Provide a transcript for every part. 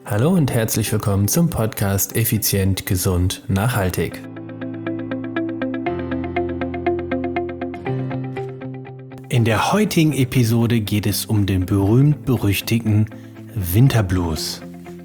Hallo und herzlich willkommen zum Podcast Effizient, Gesund, Nachhaltig. In der heutigen Episode geht es um den berühmt-berüchtigten Winterblues.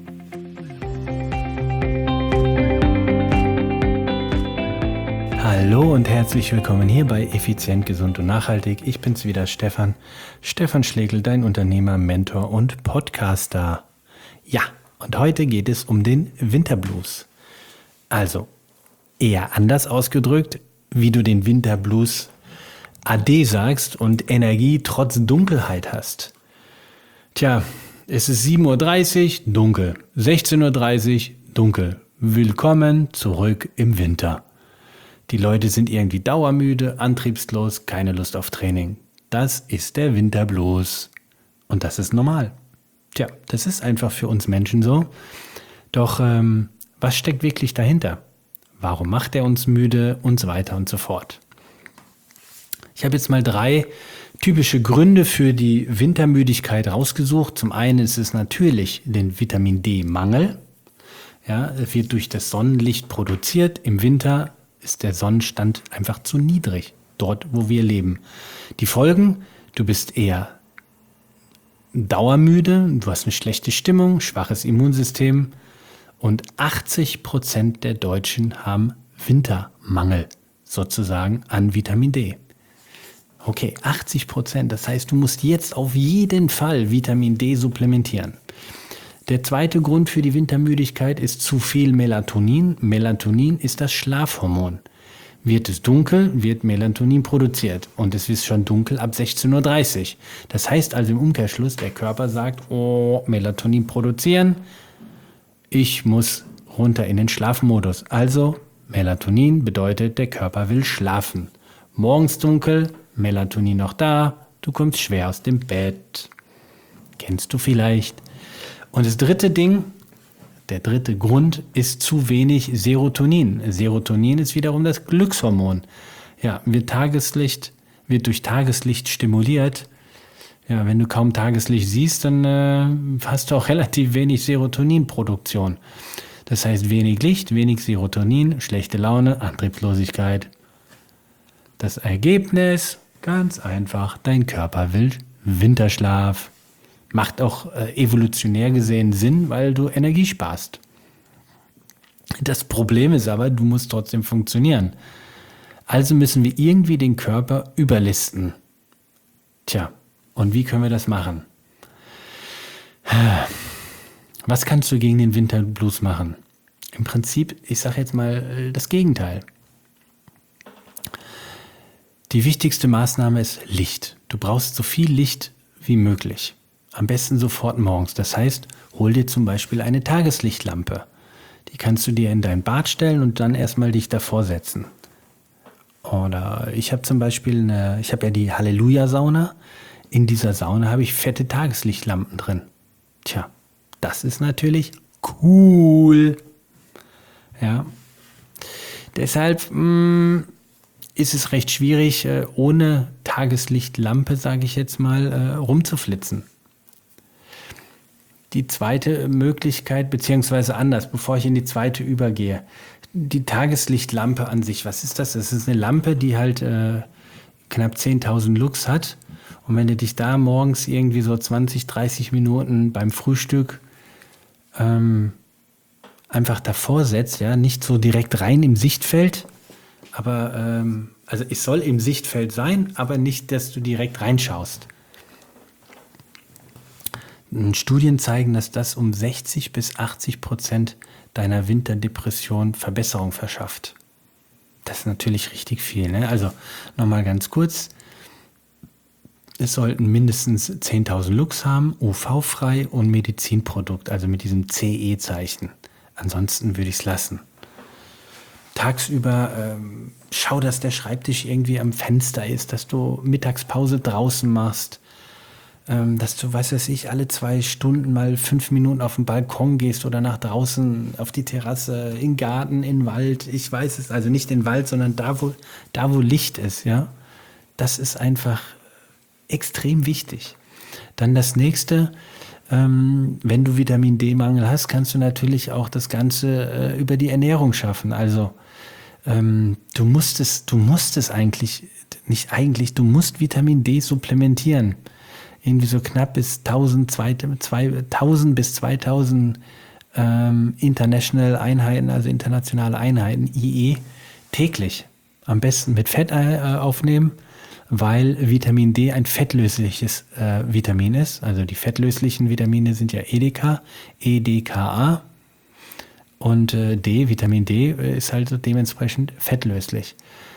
Hallo und herzlich willkommen hier bei Effizient, Gesund und Nachhaltig. Ich bin's wieder, Stefan Schlegel, dein Unternehmer, Mentor und Podcaster. Ja, und heute geht es um den Winterblues. Also, eher anders ausgedrückt, wie du den Winterblues Ade sagst und Energie trotz Dunkelheit hast. Tja, es ist 7:30 Uhr, dunkel. 16:30 Uhr, dunkel. Willkommen zurück im Winter. Die Leute sind irgendwie dauermüde, antriebslos, keine Lust auf Training. Das ist der Winterblues. Und das ist normal. Tja, das ist einfach für uns Menschen so. Doch was steckt wirklich dahinter? Warum macht er uns müde und so weiter und so fort? Ich habe jetzt mal 3 typische Gründe für die Wintermüdigkeit rausgesucht. Zum einen ist es natürlich den Vitamin D-Mangel. Ja, es wird durch das Sonnenlicht produziert. Im Winter ist der Sonnenstand einfach zu niedrig, dort wo wir leben. Die Folgen, du bist eher dauermüde, du hast eine schlechte Stimmung, schwaches Immunsystem und 80% der Deutschen haben Wintermangel sozusagen an Vitamin D. Okay, 80%, das heißt, du musst jetzt auf jeden Fall Vitamin D supplementieren. Der zweite Grund für die Wintermüdigkeit ist zu viel Melatonin. Melatonin ist das Schlafhormon. Wird es dunkel, wird Melatonin produziert. Und es ist schon dunkel ab 16:30 Uhr. Das heißt also im Umkehrschluss, der Körper sagt, oh, Melatonin produzieren, ich muss runter in den Schlafmodus. Also Melatonin bedeutet, der Körper will schlafen. Morgens dunkel, Melatonin noch da, du kommst schwer aus dem Bett. Kennst du vielleicht? Und das dritte Ding, der dritte Grund ist zu wenig Serotonin. Serotonin ist wiederum das Glückshormon. Ja, wird durch Tageslicht stimuliert. Ja, wenn du kaum Tageslicht siehst, dann hast du auch relativ wenig Serotoninproduktion. Das heißt, wenig Licht, wenig Serotonin, schlechte Laune, Antriebslosigkeit. Das Ergebnis, ganz einfach, dein Körper will Winterschlaf. Macht auch evolutionär gesehen Sinn, weil du Energie sparst. Das Problem ist aber, du musst trotzdem funktionieren. Also müssen wir irgendwie den Körper überlisten. Tja, und wie können wir das machen? Was kannst du gegen den Winterblues machen? Im Prinzip, ich sage jetzt mal das Gegenteil. Die wichtigste Maßnahme ist Licht. Du brauchst so viel Licht wie möglich. Am besten sofort morgens. Das heißt, hol dir zum Beispiel eine Tageslichtlampe. Die kannst du dir in dein Bad stellen und dann erstmal dich davor setzen. Oder ich habe zum Beispiel ich habe ja die Halleluja-Sauna. In dieser Sauna habe ich fette Tageslichtlampen drin. Tja, das ist natürlich cool. Ja. Deshalb ist es recht schwierig, ohne Tageslichtlampe, sage ich jetzt mal, rumzuflitzen. Die zweite Möglichkeit, beziehungsweise anders, bevor ich in die zweite übergehe. Die Tageslichtlampe an sich, was ist das? Das ist eine Lampe, die halt knapp 10.000 Lux hat. Und wenn du dich da morgens irgendwie so 20, 30 Minuten beim Frühstück einfach davor setzt, ja, nicht so direkt rein im Sichtfeld, aber also es soll im Sichtfeld sein, aber nicht, dass du direkt reinschaust. Studien zeigen, dass das um 60-80% deiner Winterdepression Verbesserung verschafft. Das ist natürlich richtig viel, ne? Also nochmal ganz kurz. Es sollten mindestens 10.000 Lux haben, UV-frei und Medizinprodukt, also mit diesem CE-Zeichen. Ansonsten würde ich es lassen. Tagsüber schau, dass der Schreibtisch irgendwie am Fenster ist, dass du Mittagspause draußen machst, dass du, was weiß ich, alle 2 Stunden mal 5 Minuten auf den Balkon gehst oder nach draußen auf die Terrasse, in den Garten, in den Wald. Ich weiß es, also nicht in den Wald, sondern da, wo Licht ist, ja. Das ist einfach extrem wichtig. Dann das nächste, wenn du Vitamin D-Mangel hast, kannst du natürlich auch das Ganze über die Ernährung schaffen. Also du musst es eigentlich, nicht eigentlich, du musst Vitamin D supplementieren. Irgendwie so knapp bis 1000 bis 2000 International Einheiten, also internationale Einheiten, IE, täglich. Am besten mit Fett aufnehmen, weil Vitamin D ein fettlösliches Vitamin ist. Also die fettlöslichen Vitamine sind ja EDKA. Und Vitamin D ist halt so dementsprechend fettlöslich.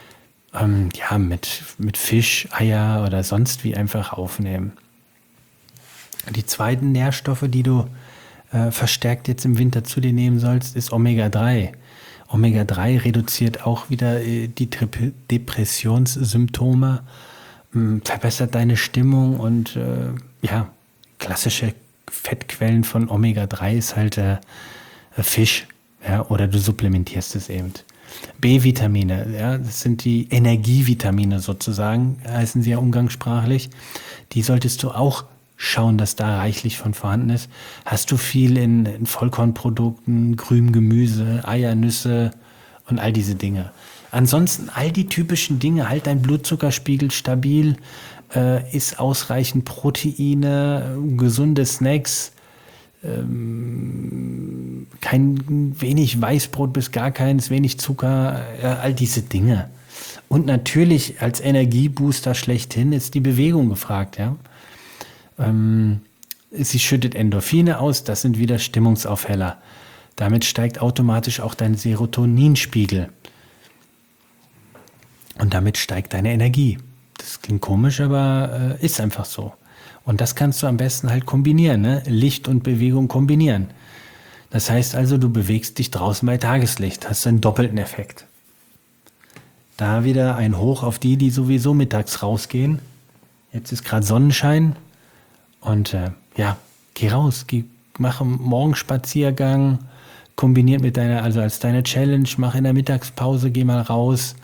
Mit Fisch, Eier oder sonst wie einfach aufnehmen. Die zweiten Nährstoffe, die du verstärkt jetzt im Winter zu dir nehmen sollst, ist Omega-3. Omega-3 reduziert auch wieder die Depressionssymptome, verbessert deine Stimmung und klassische Fettquellen von Omega-3 ist halt Fisch, ja, oder du supplementierst es eben. B-Vitamine, ja, das sind die Energievitamine sozusagen, heißen sie ja umgangssprachlich. Die solltest du auch schauen, dass da reichlich von vorhanden ist. Hast du viel in Vollkornprodukten, grünem Gemüse, Eier, Nüsse und all diese Dinge. Ansonsten all die typischen Dinge, halt dein Blutzuckerspiegel stabil, isst ausreichend Proteine, gesunde Snacks, wenig Weißbrot bis gar keins, wenig Zucker, all diese Dinge. Und natürlich als Energiebooster schlechthin ist die Bewegung gefragt, ja. Sie schüttet Endorphine aus, das sind wieder Stimmungsaufheller. Damit steigt automatisch auch dein Serotoninspiegel. Und damit steigt deine Energie. Das klingt komisch, aber ist einfach so. Und das kannst du am besten halt kombinieren, ne? Licht und Bewegung kombinieren. Das heißt also, du bewegst dich draußen bei Tageslicht, hast einen doppelten Effekt. Da wieder ein Hoch auf die sowieso mittags rausgehen. Jetzt ist gerade Sonnenschein. Und geh raus, mach einen Morgenspaziergang, kombiniert mit als deine Challenge, mach in der Mittagspause, geh mal raus.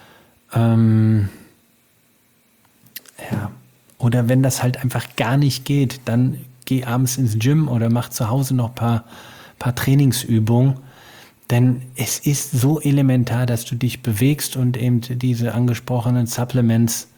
Oder wenn das halt einfach gar nicht geht, dann geh abends ins Gym oder mach zu Hause noch ein paar Trainingsübungen. Denn es ist so elementar, dass du dich bewegst und eben diese angesprochenen Supplements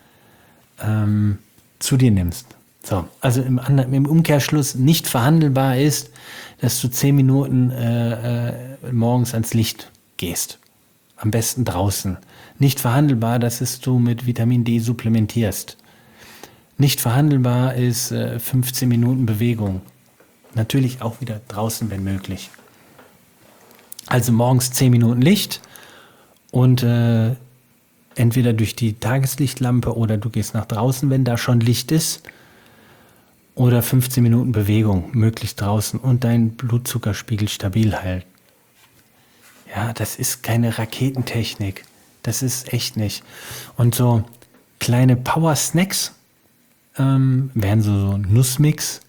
zu dir nimmst. So, also im Umkehrschluss nicht verhandelbar ist, dass du 10 Minuten morgens ans Licht gehst. Am besten draußen. Nicht verhandelbar, dass du mit Vitamin D supplementierst. Nicht verhandelbar ist 15 Minuten Bewegung. Natürlich auch wieder draußen, wenn möglich. Also morgens 10 Minuten Licht und entweder durch die Tageslichtlampe oder du gehst nach draußen, wenn da schon Licht ist. Oder 15 Minuten Bewegung, möglichst draußen und deinen Blutzuckerspiegel stabil halten. Ja, das ist keine Raketentechnik. Das ist echt nicht. Und so kleine Power-Snacks wären so Nussmix,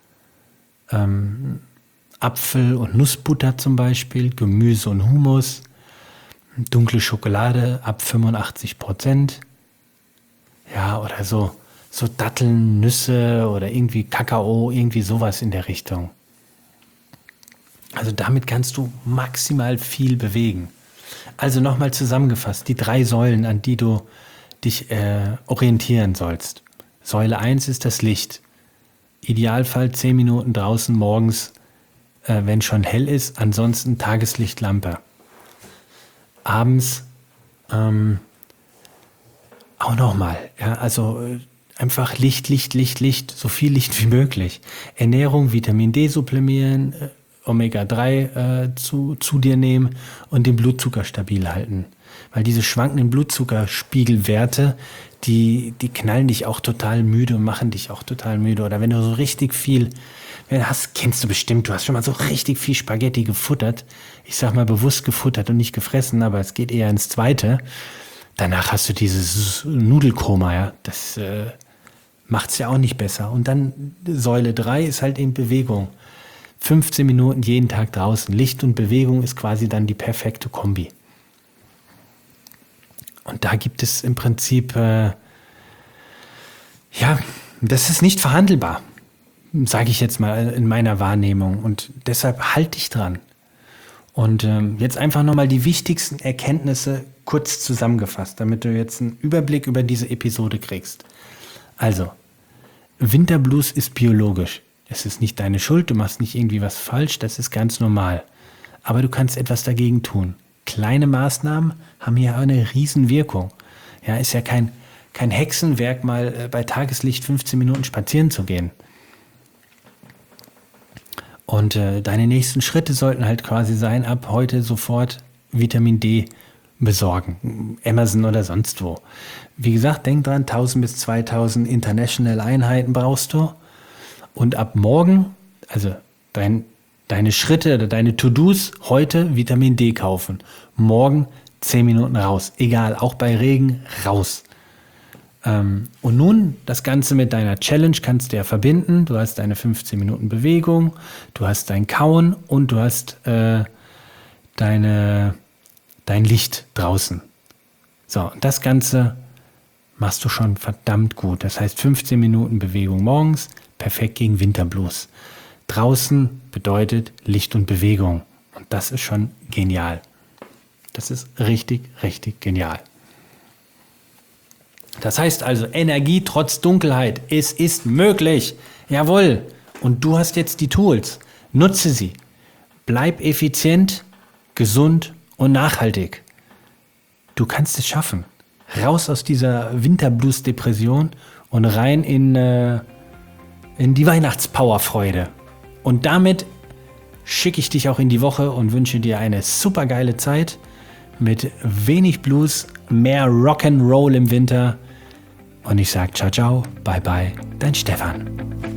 Apfel- und Nussbutter zum Beispiel, Gemüse und Hummus, dunkle Schokolade ab 85%. Ja, oder so Datteln, Nüsse oder irgendwie Kakao, irgendwie sowas in der Richtung. Also damit kannst du maximal viel bewegen. Also nochmal zusammengefasst, die 3 Säulen, an die du dich orientieren sollst. Säule 1 ist das Licht. Idealfall 10 Minuten draußen morgens, wenn schon hell ist, ansonsten Tageslichtlampe. Abends auch nochmal, ja, also einfach Licht, so viel Licht wie möglich. Ernährung, Vitamin D supplementieren, Omega-3 zu dir nehmen und den Blutzucker stabil halten. Weil diese schwankenden Blutzuckerspiegelwerte, die knallen dich auch total müde und machen dich auch total müde. Oder wenn du so richtig viel, kennst du bestimmt, du hast schon mal so richtig viel Spaghetti gefuttert. Ich sag mal bewusst gefuttert und nicht gefressen, aber es geht eher ins Zweite. Danach hast du dieses Nudelkoma, ja. Das macht's ja auch nicht besser. Und dann Säule 3 ist halt eben Bewegung. 15 Minuten jeden Tag draußen. Licht und Bewegung ist quasi dann die perfekte Kombi. Und da gibt es im Prinzip, das ist nicht verhandelbar. sage ich jetzt mal in meiner Wahrnehmung. Und deshalb halt dich dran. Und jetzt einfach nochmal die wichtigsten Erkenntnisse kurz zusammengefasst, damit du jetzt einen Überblick über diese Episode kriegst. Also, Winterblues ist biologisch. Es ist nicht deine Schuld, du machst nicht irgendwie was falsch, das ist ganz normal. Aber du kannst etwas dagegen tun. Kleine Maßnahmen haben hier eine Riesenwirkung. Ja, ist ja kein Hexenwerk, mal bei Tageslicht 15 Minuten spazieren zu gehen. Und deine nächsten Schritte sollten halt quasi sein, ab heute sofort Vitamin D besorgen. Amazon oder sonst wo. Wie gesagt, denk dran, 1000 bis 2000 International Einheiten brauchst du. Und ab morgen, also deine Schritte oder deine To-Dos, heute Vitamin D kaufen. Morgen 10 Minuten raus. Egal, auch bei Regen, raus. Und nun das Ganze mit deiner Challenge kannst du ja verbinden. Du hast deine 15 Minuten Bewegung, du hast dein Kauen und du hast dein Licht draußen. So, das Ganze machst du schon verdammt gut. Das heißt 15 Minuten Bewegung morgens, perfekt gegen Winterblues. Draußen bedeutet Licht und Bewegung. Und das ist schon genial. Das ist richtig, richtig genial. Das heißt also, Energie trotz Dunkelheit. Es ist möglich. Jawohl. Und du hast jetzt die Tools. Nutze sie. Bleib effizient, gesund und nachhaltig. Du kannst es schaffen. Raus aus dieser Winterblues-Depression und rein in die Weihnachtspowerfreude. Und damit schicke ich dich auch in die Woche und wünsche dir eine super geile Zeit mit wenig Blues, mehr Rock'n'Roll im Winter. Und ich sage ciao, ciao, bye, bye, dein Stefan.